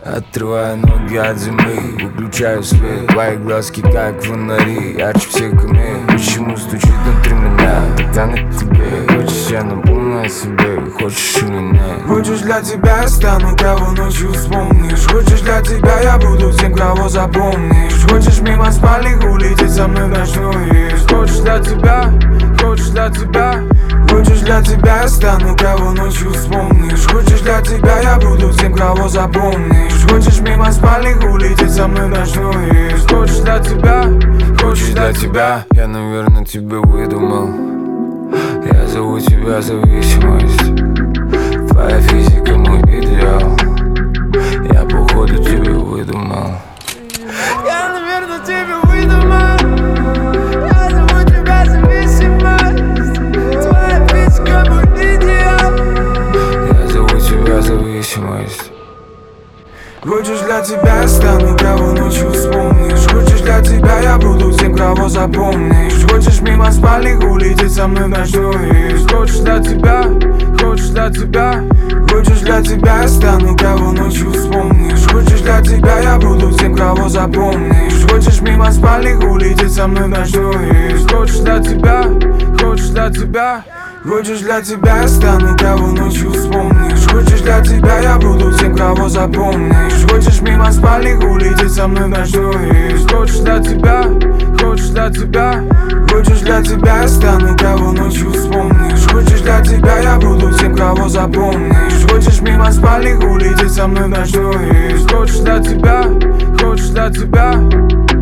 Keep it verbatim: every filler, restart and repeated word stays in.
Отрываю ноги от земли, выключаю свет. Твои глазки как фонари, ярче всех камней. Почему стучит внутри меня, тогда на тебе? Хочешь, я напомню о себе, хочешь или нет? Хочешь, для тебя я стану, кого ночью вспомнишь. Хочешь, для тебя я буду тем, кого запомнишь. Хочешь, мимо спальник улететь со мной ночную. Хочешь, для тебя, хочешь, для тебя. Хочешь, для тебя я стану, кого ночью вспомнишь. Хочешь, для тебя я буду тем, кого запомнишь. Хочешь, мимо спальник улететь со мной ночную. Хочешь, для тебя, хочешь, для тебя. Я, наверное, тебя выдумал. Я зову тебя зависимость. Твоя физика мой идеал. Я походу тебя выдумал. Я, наверное, тебя выдумал. Я зову тебя зависимость. Твоя физика мой идеал. Я зову тебя зависимость. Хочешь, для тебя я стану, кого ночью вспомнишь. Хочешь, для тебя я буду тем, кого запомнишь. Хочешь, мимо спальник улететь со мной ночную. Хочешь, для тебя, хочешь, для тебя. Хочешь, для тебя я стану, кого ночью вспомнишь. Хочешь, для тебя я буду тем, кого запомнишь. Хочешь, мимо спальник улететь со мной ночную. Хочешь, для тебя, хочешь, для тебя. Хочешь, для тебя я стану, кого ночью вспомнишь. Хочешь, для тебя я буду тем, кого запомнишь. Хочешь, мимо спальник улететь со мной ночную. Хочешь, для тебя, хочешь, для тебя. Хочешь, для тебя я стану, кого ночью вспомнишь. Хочешь, для тебя я буду тем, кого запомнишь. Хочешь, мимо спальник улететь со мной ночную. Хочешь, для тебя, хочешь, для тебя.